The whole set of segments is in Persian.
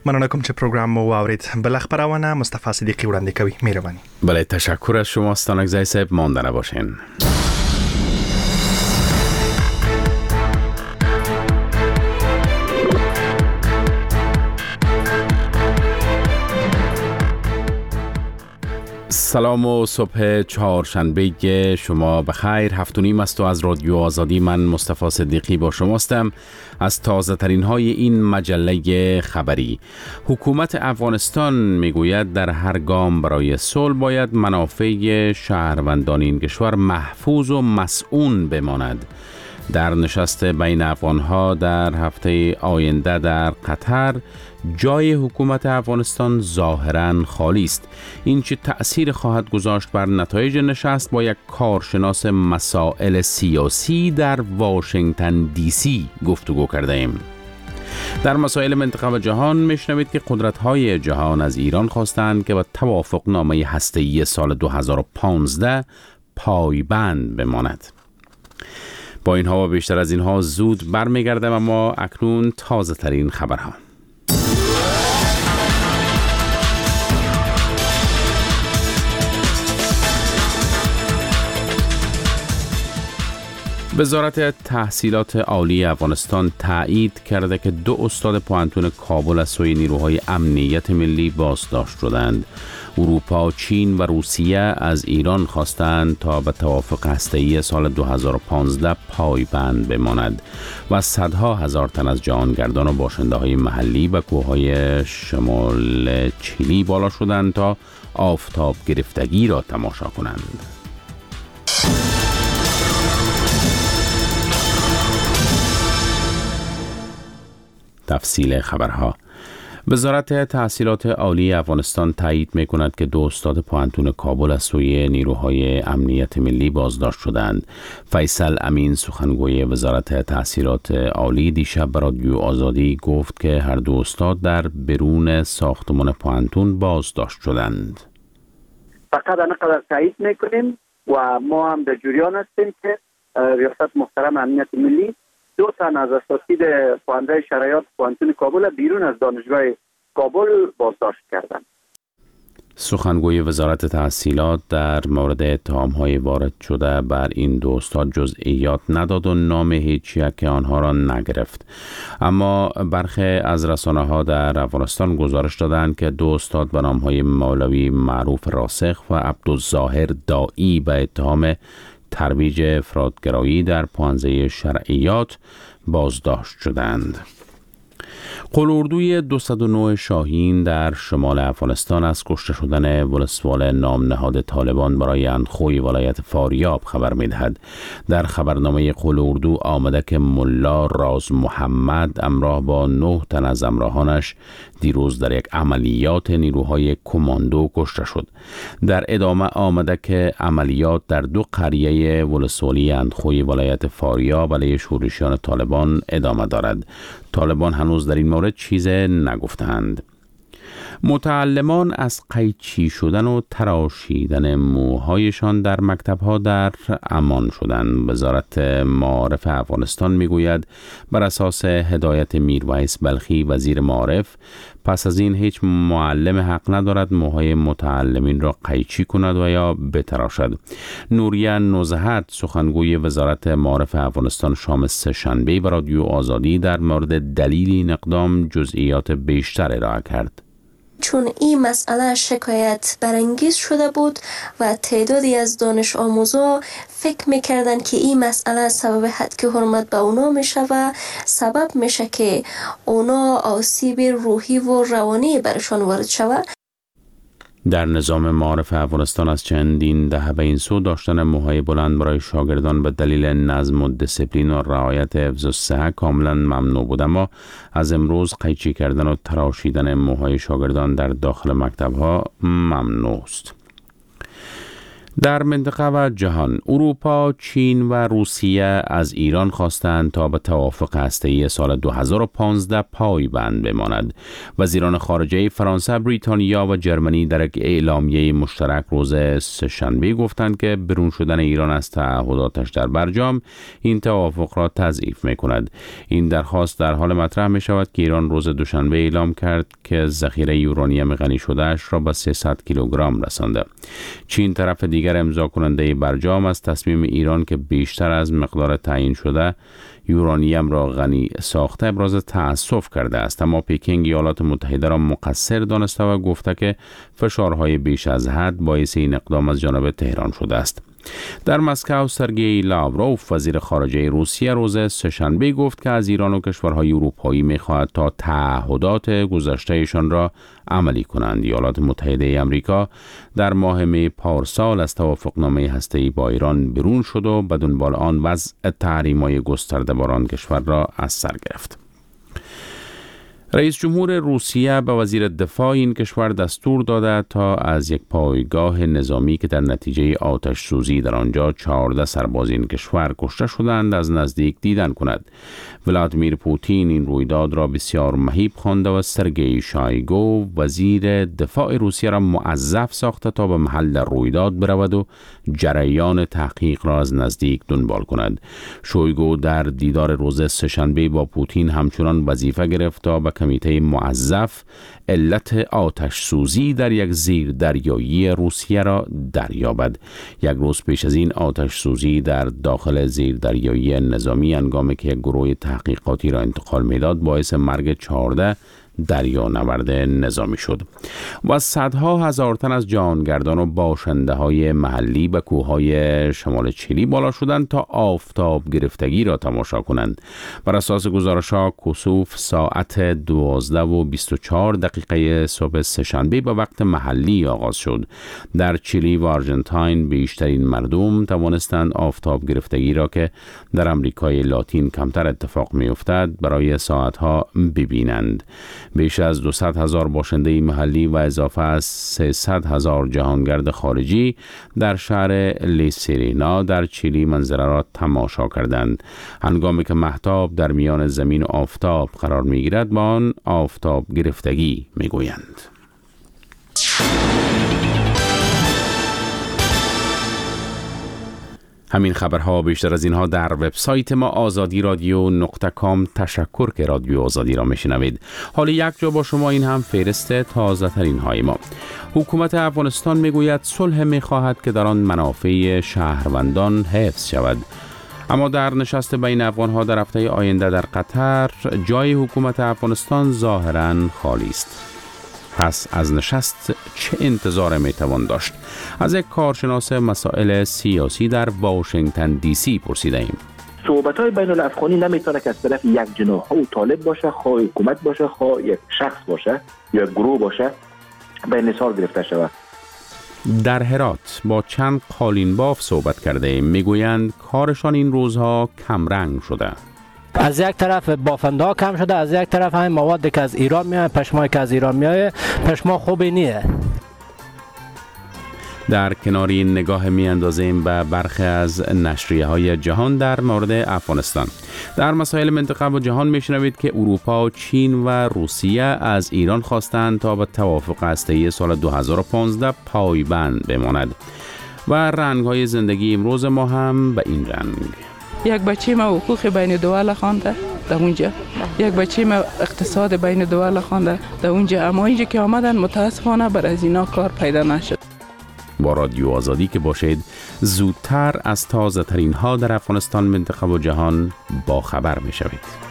مننه کوم چې پروګرام مو واورید. بل خبرونه مصطفی صدیقی وړاندې کوي. مهرباني. بله، تشکر از شما ستانکزی صاحب. ماندنه باشین. سلام و صبح چهارشنبه شما بخیر. 7:30 است و از رادیو آزادی من مصطفی صدیقی با شماستم. از تازه ترین های این مجله خبری. حکومت افغانستان میگوید در هر گام برای صلح باید منافع شهروندان این کشور محفوظ و مسئول بماند. در نشست بین افغانها در هفته آینده در قطر جای حکومت افغانستان ظاهراً خالی است. این چه تأثیر خواهد گذاشت بر نتایج نشست با یک کارشناس مسائل سیاسی در واشنگتن دی سی گفتگو کرده ایم. در مسائل منطقه و جهان میشنوید که قدرت‌های جهان از ایران خواستند که با توافق نامه هسته‌ای سال 2015 پایبند بماند. با اینها و بیشتر از اینها زود برمیگردم، اما اکنون تازه ترین خبرها. وزارت تحصیلات عالی افغانستان تایید کرده که 2 استاد پوهنتون کابل از سوی نیروهای امنیت ملی بازداشت شدند. اروپا، چین و روسیه از ایران خواستند تا به توافق هسته‌ای سال 2015 پایبند بماند و صدها هزار تن از جهانگردان و باشنده‌های محلی به کوههای شمال چیلی بالا شدند تا آفتاب گرفتگی را تماشا کنند. تفصیل خبرها. وزارت تحصیلات عالی افغانستان تایید می‌کند که 2 استاد پوهنتون کابل از سوی نیروهای امنیت ملی بازداشت شدند. فیصل امین، سخنگوی وزارت تحصیلات عالی، دیشب به رادیو آزادی گفت که هر 2 استاد در برون ساختمان پوهنتون بازداشت شدند. فقط انقدر تایید می‌کنیم و ما هم در جریان هستیم که ریاست محترم امنیت ملی 2 تن از اساتید خواننده شرایط پوهنتون کابل بیرون از دانشگاه کابل بازداشت کردند. سخنگوی وزارت تحصیلات در مورد اتهام‌های وارد شده بر این 2 استاد جزئیات نداد و نام هیچ یک آنها را نگرفت. اما برخی از رسانه‌ها در افغانستان گزارش دادند که 2 استاد به نام‌های مولوی معروف راسخ و عبدالظاهر داعی به اتهام ترویج افراط‌گرایی در پوهنځی شرعیات بازداشت شدند. قلاردوی 209 شاهین در شمال افغانستان از کشته شدن ولسوال نام نهاد طالبان برای اندخوی ولایت فاریاب خبر می‌دهد. در خبرنامه قلاردو آمده که ملا راز محمد همراه با 9 تن از همراهانش دیروز در یک عملیات نیروهای کماندو کشته شد. در ادامه آمده که عملیات در 2 قریه ولسوالی اندخوی ولایت فاریاب علیه شورشیان طالبان ادامه دارد. طالبان هنوز در این مورد چیز نگفتند. متعلمان از قیچی شدن و تراشیدن موهایشان در مکتب‌ها در امان شدند. وزارت معارف افغانستان میگوید بر اساس هدایت میرویس بلخی وزیر معارف، پس از این هیچ معلم حق ندارد موهای متعلمین را قیچی کند و یا بتراشد. نوریه نزهت، سخنگوی وزارت معارف افغانستان، شام سه‌شنبه به رادیو آزادی در مورد دلیل این اقدام جزئیات بیشتر ارائه کرد. چون این مسئله شکایت برانگیز شده بود و تعدادی از دانش آموزا فکر میکردن که این مسئله سبب هتک حرمت به اونا میشه و سبب میشه که اونا آسیب روحی و روانی برشان وارد شود. در نظام معارف افغانستان از چندین دهه به این سو داشتن موهای بلند برای شاگردان به دلیل نظم و دیسیپلین و رعایت حفظ الصحه کاملا ممنوع بود، اما از امروز قیچی کردن و تراشیدن موهای شاگردان در داخل مکتب‌ها ممنوع است. در منطقه و جهان، اروپا، چین و روسیه از ایران خواستند تا به توافق هسته‌ای سال 2015 پایبند بماند. وزیران خارجه فرانسه، بریتانیا و جرمنی در یک اعلامیه مشترک روز سه‌شنبه گفتند که برون شدن ایران از تعهداتش در برجام این توافق را تضعیف می‌کند. این درخواست در حال مطرح می‌شود که ایران روز دوشنبه اعلام کرد که ذخیره یورانیم غنی شده‌اش را به 300 کیلوگرم رسانده. چین طرف دیگر امضا کننده برجام از تصمیم ایران که بیشتر از مقدار تعیین شده یورانیم را غنی ساخته ابراز تأسف کرده است، اما پکینگ ایالات متحده را مقصر دانسته و گفته که فشارهای بیش از حد باعث این اقدام از جانب تهران شده است. در مسکو، سرگئی لاوروف وزیر خارجه روسیه روز سه‌شنبه گفت که از ایران و کشورهای اروپایی می‌خواهد تا تعهدات گذشته‌شان را عملی کنند. ایالات متحده آمریکا در ماه می پارسال از توافقنامه هسته‌ای با ایران برون شد و به دنبال آن وضع تحریم‌های گسترده بر آن کشور را از سر گرفت. رئیس جمهور روسیه به وزیر دفاع این کشور دستور داده تا از یک پایگاه نظامی که در نتیجه آتش سوزی در آنجا 14 سرباز این کشور کشته شدند از نزدیک دیدن کند. ولادیمیر پوتین این رویداد را بسیار مهیب خوانده و سرگئی شایگو وزیر دفاع روسیه را موظف ساخته تا به محل رویداد برود و جریان تحقیق را از نزدیک دنبال کند. شویگو در دیدار روز سه‌شنبه با پوتین همچنان وظیفه گرفت تا به کمیته موظف علت آتش سوزی در یک زیر دریایی روسیه را دریابد. یک روز پیش از این آتش سوزی در داخل زیر دریایی نظامی هنگامی که یک گروه تحقیقاتی را انتقال میداد باعث مرگ 14 دریانورد نظامی شد. و صدها هزار تن از جهانگردان و باشنده های محلی به کوههای شمال چیلی بالا شدند تا آفتاب گرفتگی را تماشا کنند. بر اساس گزارش‌ها کسوف ساعت 12:24 صبح سه‌شنبه به وقت محلی آغاز شد. در چیلی و آرژانتین بیشترین مردم توانستند آفتاب گرفتگی را که در امریکای لاتین کمتر اتفاق می‌افتد برای ساعتها ببینند. بیش از 200,000 باشنده محلی و اضافه از 300,000 جهانگرد خارجی در شهر لیسیرینا در چیلی منظره را تماشا کردند. هنگامی که مهتاب در میان زمین و آفتاب قرار می‌گیرد با آن آفتاب گرفتگی می‌گویند. همین خبرها بیشتر از اینها در وبسایت ما azadiradio.com. تشکر که رادیو آزادی را میشنوید. حالا یک جا با شما این هم فهرست تازه ترین های ما. حکومت افغانستان میگوید صلح میخواهد که در آن منافع شهروندان حفظ شود. اما در نشست بین افغانها در هفته آینده در قطر جای حکومت افغانستان ظاهراً خالی است. پس از نشست چه انتظار میتوان داشت؟ از یک کارشناس مسائل سیاسی در واشنگتن دی سی پرسیده ایم. صحبت‌های بین الافغانی نمیتونه که از طرف یک جناح او طالب باشه، خواه حکومت باشه، خواه یک شخص باشه یا گروه باشه به نثار گرفته شود. در هرات با چند قالینباف صحبت کرده ایم. میگویند کارشان این روزها کمرنگ شده. از یک طرف بافنده ها کم شده، از یک طرف همین موادی که از ایران میاد، پشمایی که از ایران میاد پشما خوبی نیه. در کنار این نگاه میاندازیم به برخی از نشریه های جهان در مورد افغانستان. در مسائل منطقه و جهان میشنوید که اروپا، چین و روسیه از ایران خواستند تا به توافق هسته‌ای سال 2015 پایبند بماند و رنگ های زندگی امروز ما هم به این رنگ. یک بچه ما حقوق بین دول خوانده در اونجا، یک بچه ما اقتصاد بین دول خوانده در اونجا، اما اینجا که آمدن متاسفانه بر از اینا کار پیدا نشد. با رادیو آزادی که باشید زودتر از تازه ترین ها در افغانستان، منطقه و جهان با خبر می شوید.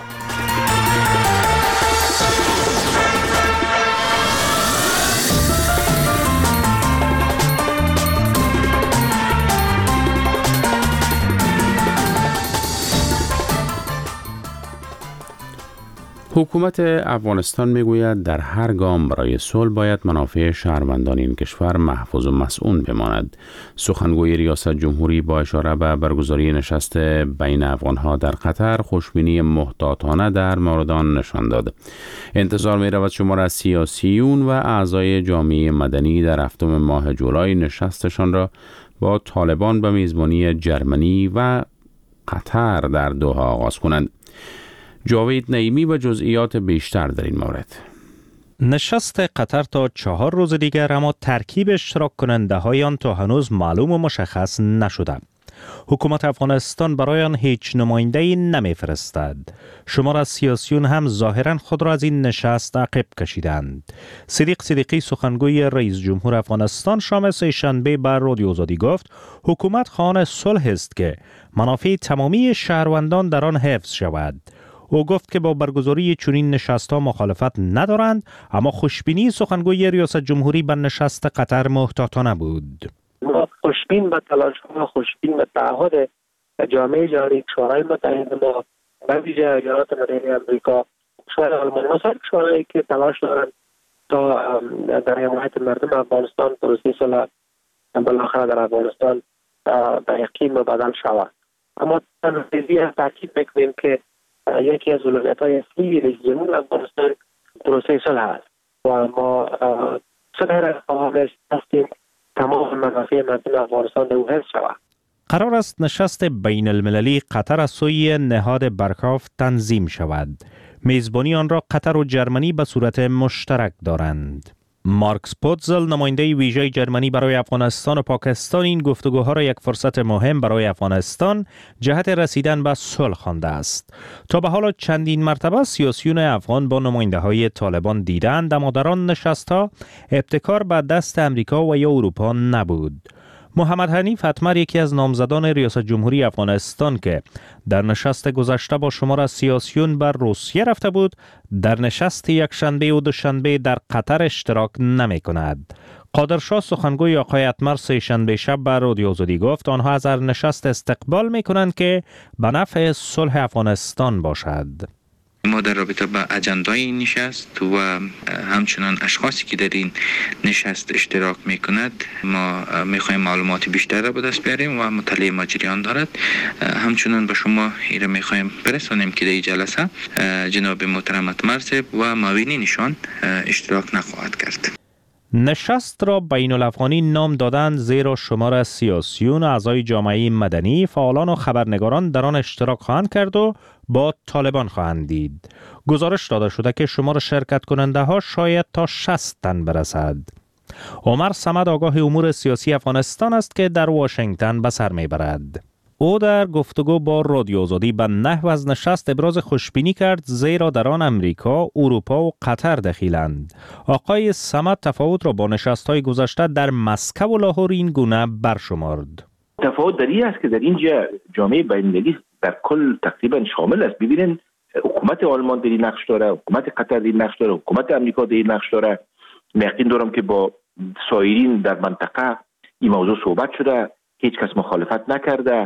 حکومت افغانستان میگوید در هر گام برای صلح باید منافع شهروندان این کشور محفوظ و مسئول بماند. سخنگوی ریاست جمهوری با اشاره به برگزاری نشست بین افغانها در قطر خوشبینی محتاطانه در مورد آن نشان داد. انتظار می رود شمار از سیاسیون و اعضای جامعه مدنی در هفتم ماه جولای نشستشان را با طالبان به میزبانی جرمنی و قطر در دوحه آغاز کنند. جاوید نعیمی و جزئیات بیشتر در این مورد. نشست قطر تا 4 روز دیگر، اما ترکیب اشتراک کننده های آن تا هنوز معلوم و مشخص نشده. حکومت افغانستان برای آن هیچ نماینده‌ای نمی‌فرستد. شمار از سیاسیون هم ظاهراً خود را از این نشست عقب کشیدند. صدیق صدیقی سخنگوی رئیس جمهور افغانستان شام سه‌شنبه بر رادیو آزادی گفت حکومت خواهان صلح است که منافع تمامی شهروندان در آن حفظ شود. او گفت که با برگزاری چنین نشست‌ها مخالفت ندارند، اما خوشبینی سخنگوی ریاست جمهوری به نشست قطر محتاطانه بود. ما خوشبین به تلاش‌ها، خوشبین به تعهد جامعه جهانی، شورای متحد ما، به ویژه ایالات متحده آمریکا، شورای آلمان، مثلا شورایی که تلاش دارند تا در حمایت مردم افغانستان پروسه صلح بالاخره در افغانستان به یقین مبدل شود. اما تنظیمی تاکید می‌کنیم که یکی از اولویت‌های اصلی رئیس جمهور افغانستان پروسه صلح است و ما صلح را خواهان هستیم تمام منافع مردم افغانستان رو حفظ شود. قرار است نشست بین المللی قطر از سوی نهاد برکاف تنظیم شود. میزبانی آن را قطر و جرمنی به صورت مشترک دارند. مارکس پوتزل، نماینده ویژه جرمنی برای افغانستان و پاکستان، این گفتگوها را یک فرصت مهم برای افغانستان جهت رسیدن به صلح خوانده است. تا به حال چندین مرتبه سیاسیون افغان با نماینده‌های طالبان دیدند، اما در آن نشست‌ها ابتکار به دست امریکا و یا اروپا نبود. محمد حنیف حتمر، یکی از نامزدان ریاست جمهوری افغانستان که در نشست گذشته با شمار از سیاسیون بر روسیه رفته بود، در نشست یکشنبه و دوشنبه در قطر اشتراک نمی کند. قادرشاه سخنگوی آقای حتمر سه‌شنبه شب بر رادیو آزادی گفت آنها از هر نشست استقبال می کنند که به نفع صلح افغانستان باشد. ما در رابطه با اجندای این نشست و همچنان اشخاصی که در این نشست اشتراک میکند ما میخوایم معلومات بیشتر را به دست بیاریم و مطالعه ما جریان دارد. همچنان به شما ایره میخوایم برسانیم که در این جلسه جناب محترم اتمر و معاونینشان اشتراک نخواهد کرد. نشست را بین الافغانی نام دادند زیرا شمار از سیاسیون، اعضای جامعه مدنی، فعالان و خبرنگاران در آن اشتراک خواهند کرد و با طالبان خواهند دید. گزارش داده شده که شمار شرکت کننده ها شاید تا 60 تن برسد. عمر صمد، آگاه امور سیاسی افغانستان است که در واشنگتن به سر میبرد. او در گفتگو با رادیو آزادی به نحو از نشست ابراز خوشبینی کرد زیرا در آن امریکا، اروپا و قطر دخیلند. آقای صمد تفاوت را با نشست‌های گذشته در مسکو و لاهور این گونه برشمرد. تفاوت در این است که در اینجا جامعه بین‌المللی در کل تقریبا شامل است. ببینید حکومت آلمان در این نقش داره، حکومت قطر در این نقش داره، حکومت امریکا در این نقش داره. یقین دارم که با سایرین در منطقه این موضوع صحبت شده، هیچ کس مخالفت نکرده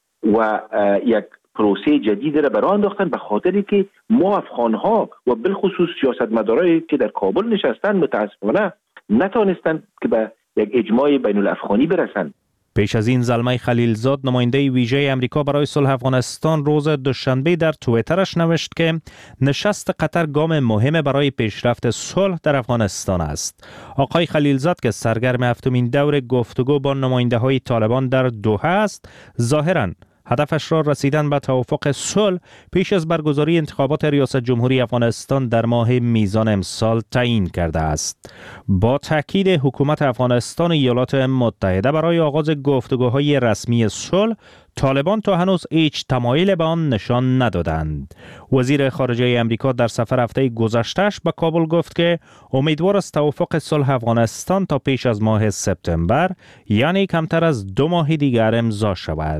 و یک پروسه جدید را برای انداختن به خاطری که ما افغان‌ها و بالخصوص سیاستمدارایی که در کابل نشستن متاسفانه نتوانستند که به یک اجماع بین الافغانی برسند. پیش از این زلمه خلیلزاد، نماینده ویژه امریکا برای صلح افغانستان، روز دوشنبه در توییترش نوشت که نشست قطر گام مهم برای پیشرفت صلح در افغانستان است. آقای خلیلزاد که سرگرم هفتمین دور گفتگو با نماینده های طالبان در دوحه است، ظاهراً هدفش را رسیدن به توافق صلح پیش از برگزاری انتخابات ریاست جمهوری افغانستان در ماه میزان امسال تعیین کرده است. با تاکید حکومت افغانستان و ایالات متحده برای آغاز گفتگوهای رسمی صلح، طالبان تا هنوز هیچ تمایل به آن نشان ندادند. وزیر خارجه امریکا در سفر هفته گذشته‌اش به کابل گفت که امیدوار است توافق صلح افغانستان تا پیش از ماه سپتامبر، یعنی کمتر از 2 ماه دیگر امضا شود.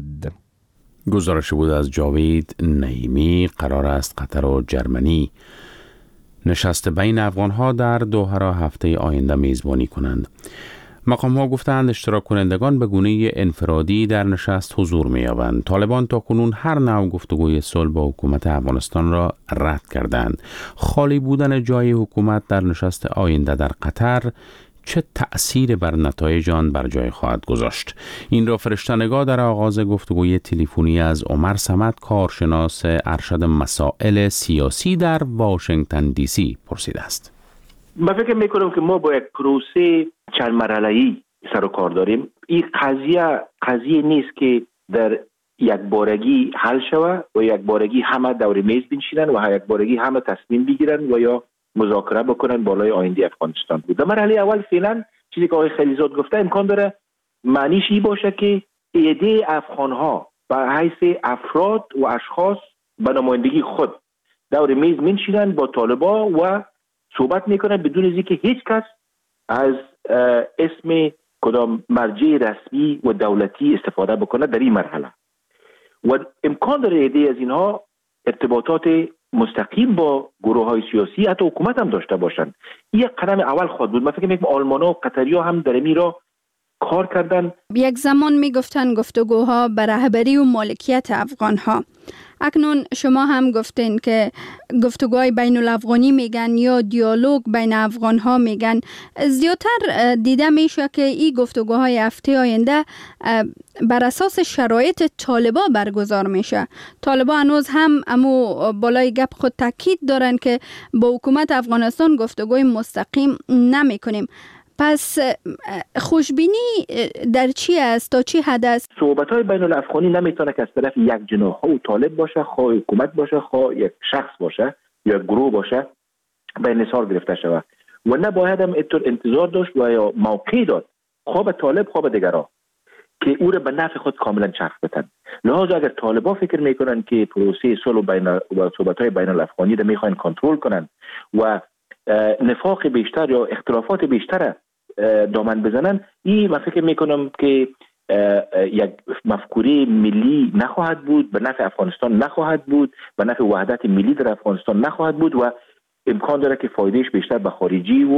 گزارش بود از جاوید نعیمی. قرار است قطر و جرمنی نشست بین افغانها در دوحه را هفته آینده میزبانی کنند. مقام‌ها گفتند اشتراک کنندگان به گونه انفرادی در نشست حضور می‌یابند. طالبان تاکنون هر نوع گفتگوی صلح با حکومت افغانستان را رد کردند. خالی بودن جای حکومت در نشست آینده در قطر چه تأثیر بر نتایج آن بر جای خواهد گذاشت؟ این را فرشته‌نگاه در آغاز گفتگوی تلفنی از عمر صمد، کارشناس ارشد مسائل سیاسی در واشنگتن دی سی پرسیده است. من فکر میکنم که ما با یک پروسه چند مرحله‌ای سر و کار داریم. این قضیه نیست که در یک بارگی حل شود و یک بارگی همه دور میز بنشینن و یک بارگی همه تصمیم بگیرن و یا مذاکره بکنن بالای آینده افغانستان بود. در مرحله اول فعلا چیزی که آقای خلیزاد گفته امکان داره معنیش این باشه که ایده افغان‌ها به حیث افراد و اشخاص به نمایندگی خود دور میز بنشینن با طالبان و صحبت میکنن بدون از اینکه هیچ کس از اسم کدام مرجع رسمی و دولتی استفاده بکنه در این مرحله و امکان داره ایده از اینها ارتباطات مستقیم با گروه های سیاسی حتی حکومت هم داشته باشن. این قدم اول خواهد بود. من فکر میکنم آلمان‌ها و قطری‌ها هم در این را کار کردن. یک زمان میگفتن گفتگوها به رهبری و مالکیت افغان‌ها. اکنون شما هم گفتین که گفتگوهای بین الافغانی میگن یا دیالوگ بین افغان‌ها میگن. زیادتر دیده میشه که این گفتگوهای هفته آینده بر اساس شرایط طالبا برگزار میشه. طالبا هنوز هم امو بالای گپ خود تاکید دارن که با حکومت افغانستان گفتگوی مستقیم نمیکنیم. پس خوشبینی در چی است؟ تا چی حد است؟ صحبت‌های بین الافغانی نمیتونه که از طرف یک جناح و طالب باشه، خواه حکومت باشه، خواه یک شخص باشه یا گروه باشه به انحصار گرفته شود و نباید هم انتظار داشت و یا موقع داد خواه به طالب خواه به دیگرها که او را به نفع خود کاملا چرخ بتن. لذا اگر طالبا فکر میکنن که پروسه صلح و صحبت‌های بین الافغانی را میخواین کنترل کنن و نفاق بیشتر یا اختلافات بیشتر دامن بزنن، این من فکر میکنم که یک مفکوره ملی نخواهد بود، به نفع افغانستان نخواهد بود، به نفع وحدت ملی در افغانستان نخواهد بود و امکان داره که فایدهش بیشتر به خارجی و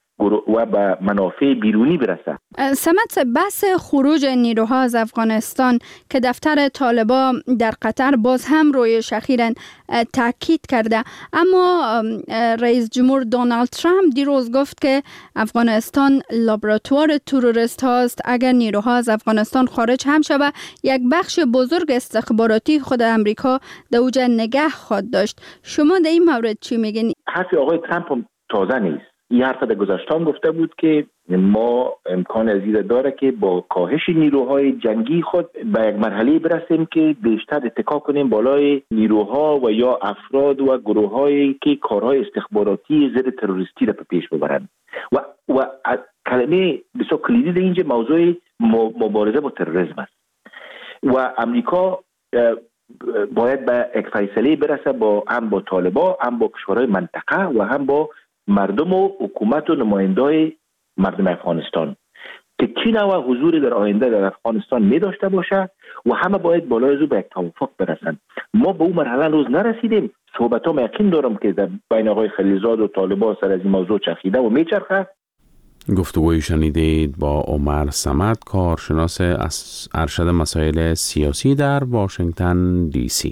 به منافع بیرونی برسه. سمت بحث خروج نیروها از افغانستان که دفتر طالبا در قطر باز هم رویش اخیراً تاکید کرده، اما رئیس جمهور دونالد ترامپ دیروز گفت که افغانستان لابراتوار تروریست هاست. اگر نیروها از افغانستان خارج هم شود یک بخش بزرگ استخباراتی خود امریکا در اوجه نگه خواهد داشت. شما در این مورد چی میگین؟ حرف آقای ترامپ تازه نیست. این حرف در گذشته گفته بود که ما امکان از این داره که با کاهش نیروهای جنگی خود به یک مرحله برسیم که بیشتر اتکا کنیم بالای نیروها و یا افراد و گروهایی که کارهای استخباراتی ضد تروریستی را پیش ببرند و کلمه بسیار کلیدی در اینجا موضوع مبارزه با تروریسم است و امریکا باید به یک فیصله برسه هم با طالبان، هم با کشورهای منطقه و هم با مردم و حکومت و نمایندای مردم افغانستان که چی نوع حضوری در آینده در افغانستان می داشته باشه و همه باید بالای از او به یک توافق برسن. ما به اون مرحله روز نرسیدیم. صحبت ها یقین دارم که در بین آقای خلیزاد و طالبان سر از این موضوع چرخیده و میچرخه. گفتگوی شنیدید با عمر صمد، کارشناس ارشد مسائل سیاسی در واشنگتن دی سی.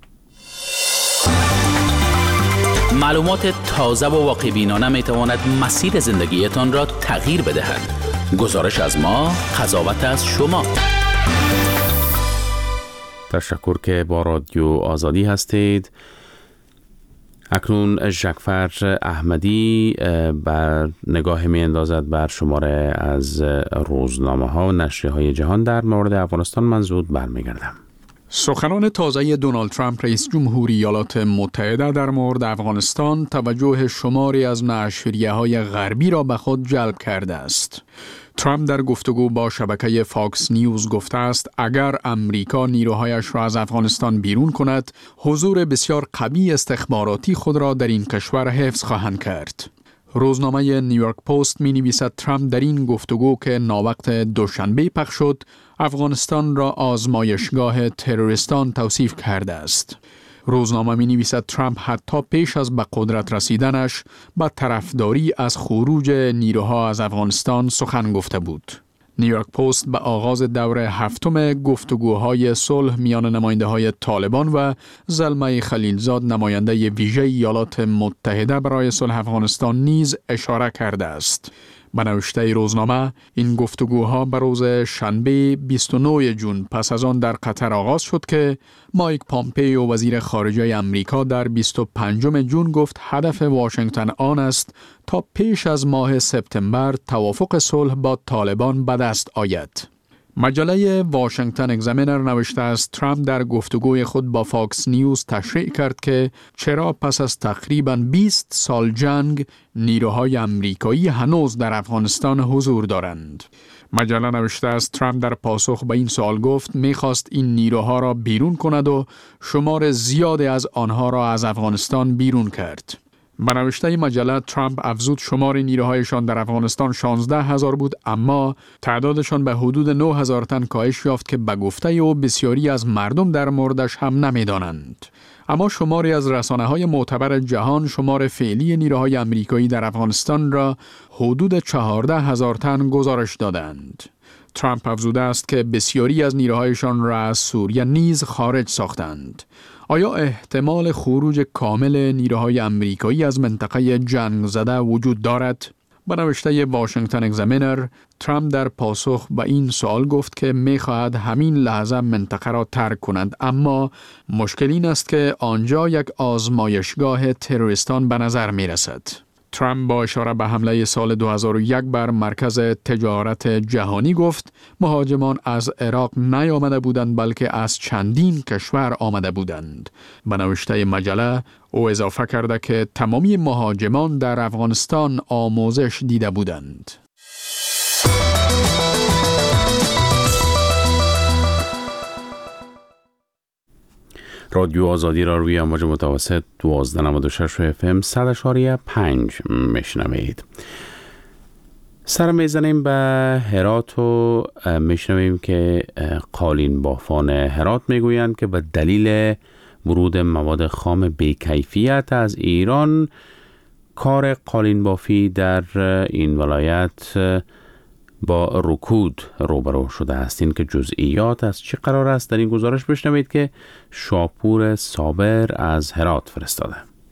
معلومات تازه و واقع‌بینانه میتواند مسیر زندگیتان را تغییر بدهد. گزارش از ما، قضاوت از شما. تشکر که با رادیو آزادی هستید. اکنون ژکفر احمدی بر نگاه می اندازد بر شماره از روزنامه ها و نشریه های جهان در مورد افغانستان. من زود برمیگردم. سخنان تازه دونالد ترامپ رئیس جمهوری ایالات متحده در مورد افغانستان توجه شماری از نشریه‌های غربی را به خود جلب کرده است. ترامپ در گفتگو با شبکه فاکس نیوز گفته است اگر امریکا نیروهایش را از افغانستان بیرون کند، حضور بسیار قوی استخباراتی خود را در این کشور حفظ خواهند کرد. روزنامه نیویورک پست می نویسد ترامپ در این گفتگو که ناوقت دوشنبه پخش شد، افغانستان را آزمایشگاه تروریستان توصیف کرده است. روزنامه می نویسد ترامپ حتی پیش از به قدرت رسیدنش با طرفداری از خروج نیروها از افغانستان سخن گفته بود. نیویورک پست به آغاز دور هفتم گفتگوهای صلح میان نماینده‌های طالبان و زلمه خلیلزاد نماینده ویژه ایالات متحده برای صلح افغانستان نیز اشاره کرده است. به نوشته روزنامه این گفتگوها به روز شنبه 29 جون پس از آن در قطر آغاز شد که مایک پامپئو وزیر خارجه آمریکا در 25 جون گفت هدف واشنگتن آن است تا پیش از ماه سپتامبر توافق صلح با طالبان به دست آید. مجله واشنگتن اگزامینر نوشته است ترامپ در گفتگوی خود با فاکس نیوز تشریح کرد که چرا پس از تقریباً 20 سال جنگ نیروهای آمریکایی هنوز در افغانستان حضور دارند. مجله نوشته است ترامپ در پاسخ به این سوال گفت می‌خواست این نیروها را بیرون کند و شمار زیادی از آنها را از افغانستان بیرون کرد. به نوشته مجله ترامپ افزود شمار نیروهایشان در افغانستان 16,000 بود اما تعدادشان به حدود 9,000 تن کاهش یافت که به گفته او بسیاری از مردم در موردش هم نمی‌دانند. اما شماری از رسانه‌های معتبر جهان شمار فعلی نیروهای آمریکایی در افغانستان را حدود 14,000 تن گزارش دادند. ترامپ افزوده است که بسیاری از نیروهایشان را از سوریه نیز خارج ساختند. آیا احتمال خروج کامل نیروهای آمریکایی از منطقه جنگ زده وجود دارد؟ به نوشته واشنگتن اگزامینر ترامپ در پاسخ به این سوال گفت که می‌خواهد همین لحظه منطقه را ترک کنند اما مشکل این است که آنجا یک آزمایشگاه تروریستان به نظر می‌رسد. ترامپ با اشاره به حمله سال 2001 بر مرکز تجارت جهانی گفت مهاجمان از عراق نیامده بودند بلکه از چندین کشور آمده بودند. به نوشته مجله او اضافه کرده که تمامی مهاجمان در افغانستان آموزش دیده بودند. رادیو آزادی را روی امواج متوسط 1296 FM 100.5 میشنوید. سر میزنیم به هرات و میشنویم که قالین بافان هرات میگویند که به دلیل ورود مواد خام بی‌کیفیت از ایران کار قالین بافی در این ولایت با رکود روبرو شده است. این که جزئیات از چی قرار است در این گزارش بشنوید که شاپور صابر از هرات فرستاده.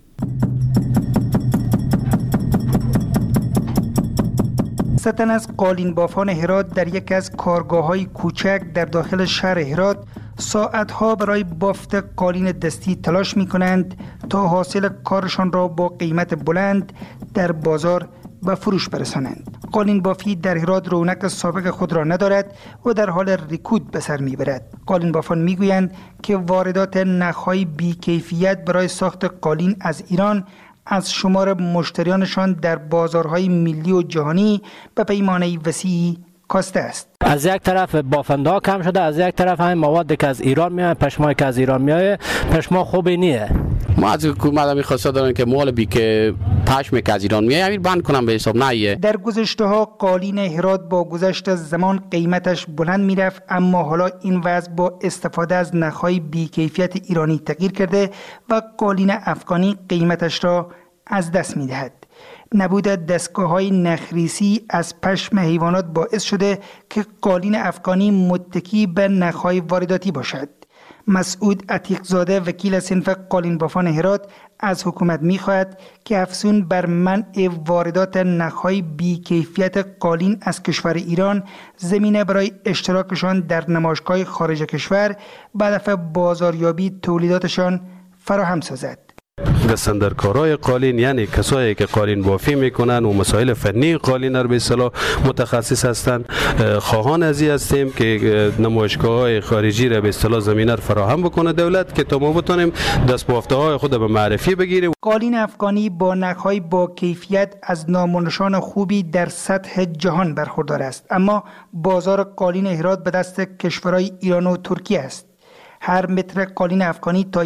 ستن از قالین بافان هرات در یک از کارگاه‌های کوچک در داخل شهر هرات ساعتها برای بافت قالین دستی تلاش می‌کنند تا حاصل کارشان را با قیمت بلند در بازار به فروش برسانند. قالین بافی در هرات رونق سابق خود را ندارد و در حال رکود به سر میبرد. قالین بافان میگویند که واردات نخ‌های بی‌کیفیت برای ساخت قالین از ایران از شمار مشتریانشان در بازارهای ملی و جهانی به پیمانه وسیعی کاسته است. از یک طرف بافنده کم شده، از یک طرف هم مواد که از ایران میاد، پشمایی که از ایران میاد، پشما خوبی نیه. ما از حکومت می‌خواستم دارم که مال بی که پشم که از ایران میاد همین بند کنم به حساب نیه. در گذشته‌ها قالین هرات با گذشت زمان قیمتش بلند میرفت اما حالا این وضع با استفاده از نخ‌های بی‌کیفیت ایرانی تغییر کرده و قالین افغانی قیمتش را از دست می‌دهد. نبود دستگاه‌های نخریسی از پشم حیوانات باعث شده که قالین افغانی متکی به نخ‌های وارداتی باشد. مسعود عتیق‌زاده وکیل صنف قالین بافان هرات از حکومت می‌خواهد که افزون بر منع واردات نخ‌های بی‌کیفیت قالین از کشور ایران زمینه برای اشتراکشان در نمایشگاه خارج کشور به هدف بازاریابی تولیداتشان فراهم سازد. دستاندرکارای قالین یعنی کسایی که قالین بافی میکنن و مسائل فنی قالین رو به اصطلاح متخصص هستند، خواهان ازی هستیم که نمایشگاه‌های خارجی را به اصطلاح زمینه فراهم بکنه دولت که تا ما بتونیم دست بافته‌های خود به معرفی بگیریم. قالین افغانی با نخ‌های با کیفیت از نام و نشان خوبی در سطح جهان برخوردار است، اما بازار قالین هرات به دست کشورهای ایران و ترکیه است. هر متر قالین افغانی تا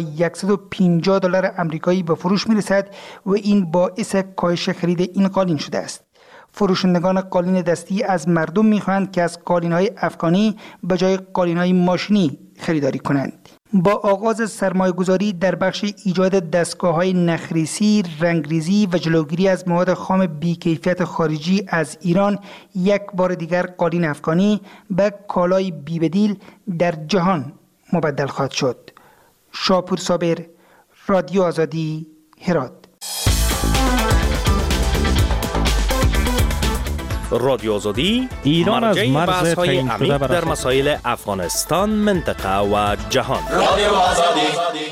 $150 آمریکایی به فروش میرسد و این باعث کاهش خرید این قالین شده است. فروشندگان قالین دستی از مردم میخواهند که از قالین‌های افغانی به جای قالین‌های ماشینی خریداری کنند. با آغاز سرمایه‌گذاری در بخش ایجاد دستگاه‌های نخریسی، رنگریزی و جلوگیری از مواد خام بی‌کیفیت خارجی از ایران، یک بار دیگر قالین افغانی به کالای بی‌بدیل در جهان مبدل خواهد شد. شاپور صابر، رادیو آزادی، هرات. رادیو آزادی ایران از مرز تعیین شده در مسائل افغانستان، منطقه و جهان. رادیو آزادی.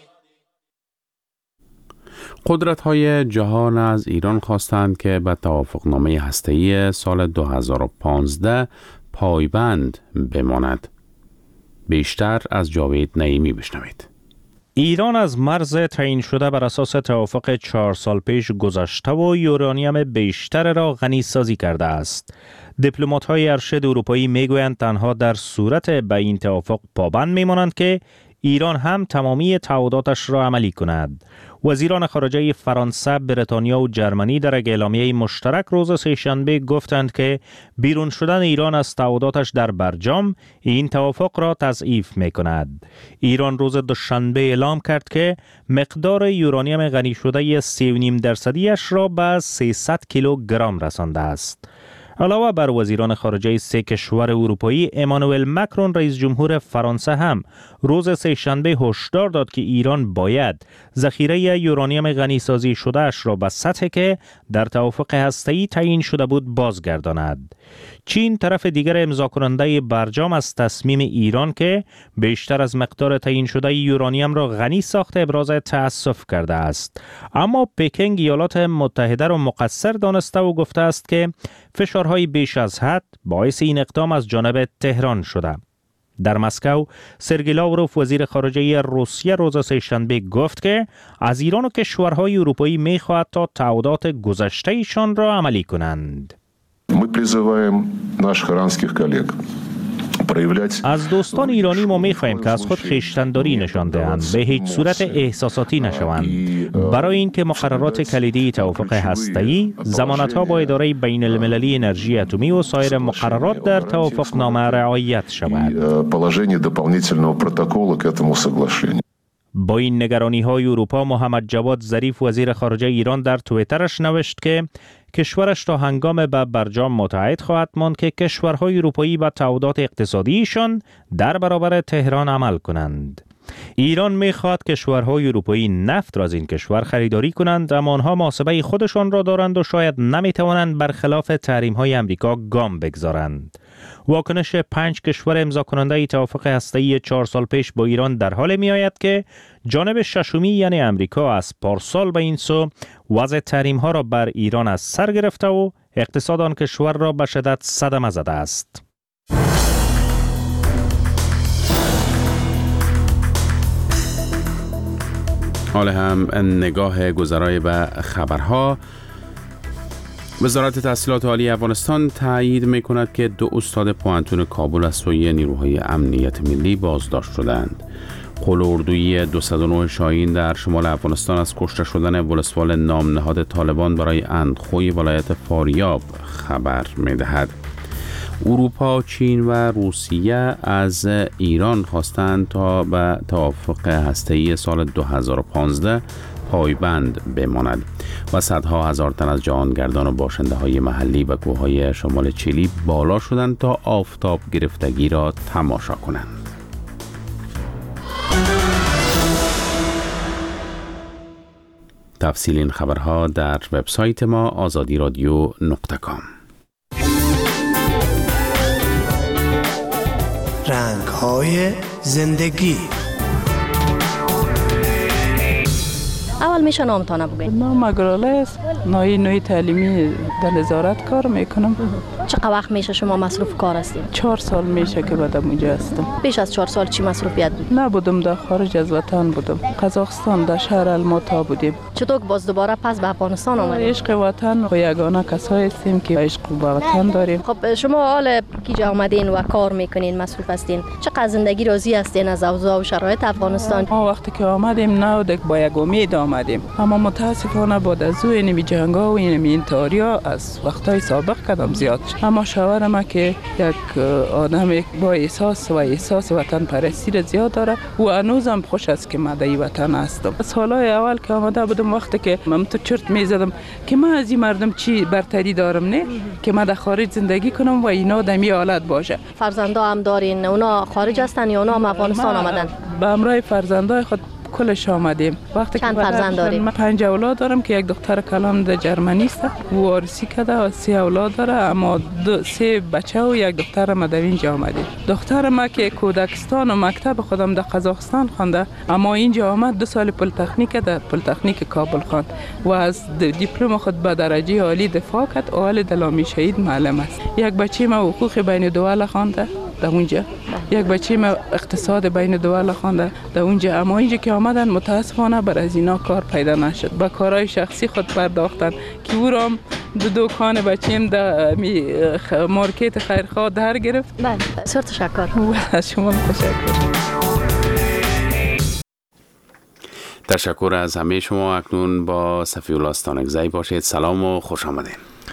قدرت‌های جهان از ایران خواستند که به توافقنامه هسته‌ای سال 2015 پایبند بماند. بیشتر از جاوید نعیمی بشنوید. ایران از مرز تعیین شده بر اساس توافق 4 سال پیش گذشته و یورانیم بیشتر را غنی سازی کرده است. دیپلمات‌های ارشد اروپایی میگویند تنها در صورت به این توافق پابند میمانند که ایران هم تمامی تعهداتش را عملی کند. وزیران خارجه فرانسه، بریتانیا و جرمنی در یک اعلامیه مشترک روز سه‌شنبه گفتند که بیرون شدن ایران از تعهداتش در برجام این توافق را تضعیف می‌کند. ایران روز دوشنبه اعلام کرد که مقدار یورانیم غنی شده 3.5% را به 300 کیلوگرم رسانده است. علاوه بر وزیران خارجه 3 کشور اروپایی، امانوئل مکرون رئیس جمهور فرانسه هم روز سه‌شنبه هشدار داد که ایران باید ذخیره یورانیم غنی سازی شده اش را به سطحی که در توافق هسته‌ای تعیین شده بود بازگرداند. چین طرف دیگر امضا کننده برجام از تصمیم ایران که بیشتر از مقدار تعیین شده یورانیم را غنی ساخته ابراز تأسف کرده است، اما پکینگ ایالات متحده را مقصر دانسته و گفته است که فشارهای بیش از حد باعث این اقدام از جانب تهران شده. در مسکو، سرگئی لاوروف وزیر خارجه روسیه روز سه‌شنبه گفت که از ایران و کشورهای اروپایی می‌خواهد تا تعهدات گذشته ایشان را عملی کنند. Мы призываем наших иранских коллег از دوستان ایرانی ما می‌خواهیم که از خود خویشتن‌داری نشان دهند، به هیچ صورت احساساتی نشوند. برای اینکه مقررات کلیدی توافق هسته‌ای، ضمانت‌ها با اداره بین‌المللی انرژی اتمی و سایر مقررات در توافقنامه رعایت شود. با این نگرانی‌های اروپا، محمد جواد ظریف وزیر خارجه ایران در توییترش نوشت که کشورش تا هنگام به برجام متعهد خواهد ماند که کشورهای اروپایی به تعهدات اقتصادیشان در برابر تهران عمل کنند. ایران می‌خواهد کشورهای اروپایی نفت را از این کشور خریداری کنند، اما آنها محاسبه خودشان را دارند و شاید نمی‌توانند برخلاف تحریم‌های آمریکا گام بگذارند. واکنش 5 کشور امضا کننده توافق هسته‌ای 4 سال پیش با ایران در حال می‌آید که جانب ششمی یعنی آمریکا از پارسال به این سو وضع تحریم‌ها را بر ایران از سر گرفته و اقتصاد آن کشور را به شدت صدمه زده است. حال هم نگاه گذرای به خبرها. وزارت تحصیلات عالی افغانستان تایید می‌کند که 2 استاد پوهنتون کابل از سوی نیروهای امنیت ملی بازداشت شدند. قول اردویی 209 شاهین در شمال افغانستان از کشته شدن ولسوال نام نهاد طالبان برای اندخوی ولایت فاریاب خبر می‌دهد. اروپا، چین و روسیه از ایران خواستند تا به توافق هسته‌ای سال 2015 پایبند بماند و صدها هزار تن از جهانگردان و باشنده های محلی و کوههای شمال چیلی بالا شدند تا آفتاب گرفتگی را تماشا کنند. تفصیل این خبرها در وبسایت ما azadiradyo.com. رنگ‌های زندگی. اول میشه نامتانه بگید. نام اگراله است. نوعی تعلیمی در نظارت کار میکنم. چقدر وقت میشه شما مصروف کار هستید؟ 4 سال میشه که بعدم اونجا هستم. بیش از 4 سال چی مصروفیت بود؟ نبودم، در خارج از وطن بودم. قزاقستان در شهر الماتا بودیم. چطور باز دوباره پس به افغانستان آمدید؟ عشق وطن و یگانه کسایی هستیم که عشق به وطن داریم. خب شما حال کجا آمدین و کار میکنین، مصروف هستین؟ چقدر زندگی راضی هستین از اوضاع و شرایط افغانستان؟ ما وقتی که آمدیم نه با یک امید آمدیم، اما متاسفانه بعد از این جنگا و این تاریا از وقتای سابق قدم زیاد نداشت. اما شوهرم که یک آدم با احساس وطن پرستی را زیاد داره و هنوزم خوش است که من در این وطن هستم. سالهای اول که آمده بودم وقتی که من تو چرت میزدم که من از این مردم چی برتری دارم نه که من در خارج زندگی کنم و اینا در می حالت باشه. فرزندا هم دارین؟ اونا خارج هستن یا اونا هم افغانستان آمدن؟ به همراه فرزندای خود کلش آمدیم. وقتی چند فرزند داری؟ من 5 اولاد دارم که یک دختر کلان در جرمنی است و وارسی کرده و 3 اولاد داره، اما 3 بچه و یک دختر ما در اینجا آمدیم. دختر ما که کودکستان و مکتب خودم در قزاقستان خوانده، اما اینجا آمد 2 سال پلیتکنیک در پلیتکنیک کابل خواند و از دیپلم خود به درجه عالی دفاع کرد. اول دلامی شهید معلم است. یک بچه ما حقوق بین الدول خوانده در اونجا، یک بچه ما اقتصاد بین الدول خوانده در اونجا، اما اینجا که آمدن متاسفانه بر از اینا کار پیدا نشد. با کارهای شخصی خود پرداختن که او را دکان بچه‌ام در مارکت خیرخواه در گرفت. بله، بسیار تشکر. از شما تشکر. تشکر از همه شما. اکنون با صفی الله استانکزی باشید. سلام و خوش آمدید.